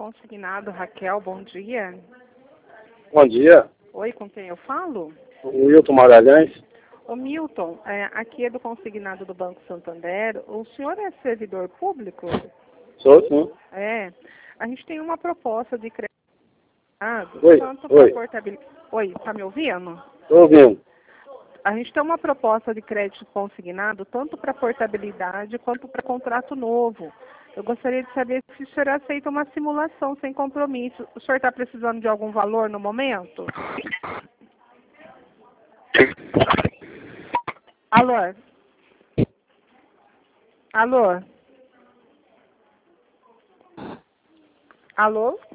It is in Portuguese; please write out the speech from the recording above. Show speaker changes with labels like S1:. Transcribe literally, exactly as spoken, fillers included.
S1: Consignado, Raquel, bom dia.
S2: Bom dia,
S1: Oi, com quem eu falo?
S2: o Wilton Magalhães.
S1: Ô Milton, é, aqui é do Consignado do Banco Santander. O senhor é servidor público?
S2: Sou sim.
S1: É. A gente tem uma proposta de crédito,
S2: Oi,
S1: tanto para
S2: oi,
S1: portabilidade... Oi, tá me ouvindo?
S2: estou ouvindo.
S1: A gente tem uma proposta de crédito consignado tanto para portabilidade quanto para contrato novo. Eu gostaria de saber se o senhor aceita uma simulação sem compromisso. O senhor está precisando de algum valor no momento? Alô? Alô? Alô?